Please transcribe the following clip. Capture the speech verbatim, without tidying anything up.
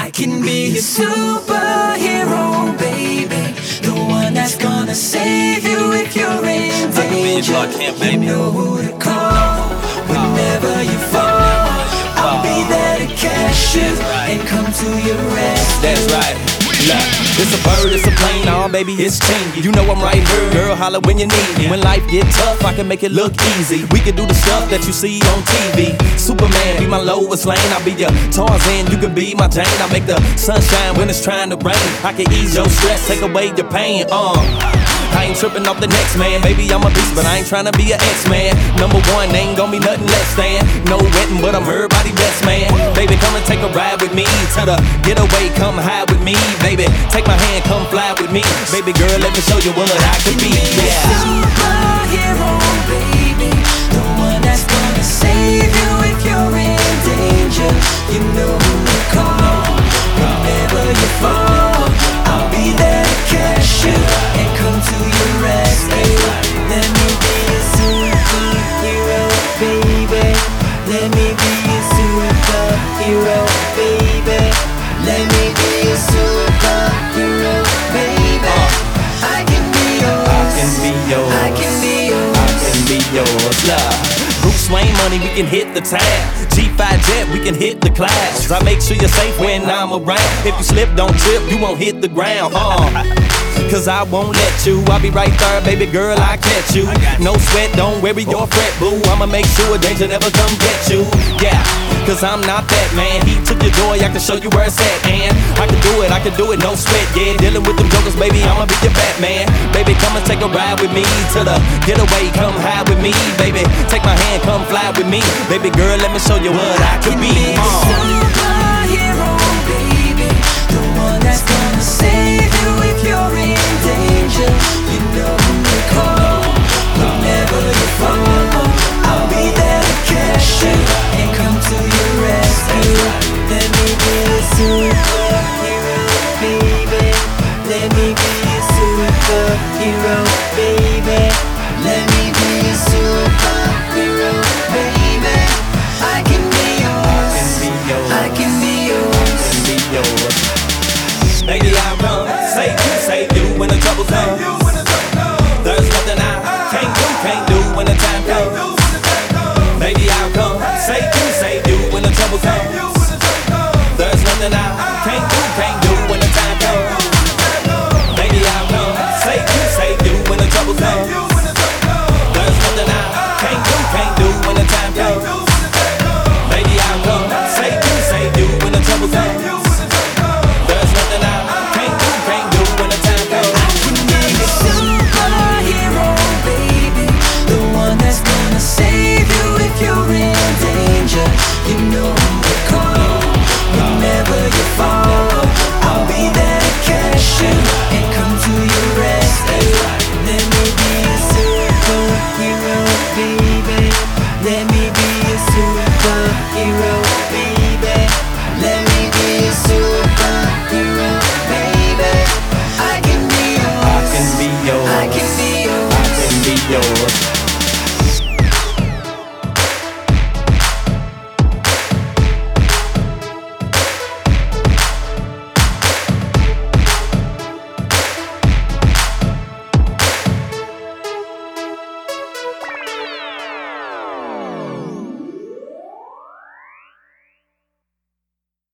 I can be a superhero, baby, the one that's gonna save you if you're in danger. You know who to call whenever you fall. I'll be there to catch you and come to your rescue. That's right. Look, it's a bird, it's a plane, nah, baby, it's chingy. You know I'm right here, girl, holla when you need me. When life get tough, I can make it look easy. We can do the stuff that you see on T V. Superman, be my Lois Lane, I'll be your Tarzan, you can be my Jane. I make the sunshine when it's trying to rain. I can ease your stress, take away your pain, uh I ain't tripping off the next man, baby, I'm a beast, but I ain't tryna be an X-Man. Number one, ain't gon' be nothing less than no wetting, but I'm everybody best man. Baby, come and take a ride with me to the getaway, come high with me. Baby, take my hand, come fly with me. Baby girl, let me show you what I could be. Yeah. Superhero, baby, the one that's gonna save you if you're in danger. You know who to call whenever you fall. I'll be there to catch you and come to your rescue. Let me be a superhero, baby. Let me be a superhero, baby. Let me be a superhero, baby. I can be yours. I can be yours. I can be yours. I can be yours. Love. Bruce Wayne money, we can hit the tab. G five jet, we can hit the clouds. I make sure you're safe when I'm around. If you slip, don't trip, you won't hit the ground. Uh. Cause I won't let you, I'll be right there, baby girl, I catch you. No sweat, don't worry your fret, boo. I'ma make sure danger never come get you. Yeah, cause I'm not that man. He took your joy, I can show you where it's at, and I can do it, I can do it, no sweat. Yeah, dealing with them jokers, baby, I'ma be your Batman. Baby, come and take a ride with me to the getaway, come high with me. Baby, take my hand, come fly with me. Baby girl, let me show you what I can be. Superhero, baby, the one that's gonna save you if you're in danger. You know who to call whenever you fall. I'll be there to catch you and come to your rescue. Let me be a superhero, baby. Let me be a superhero.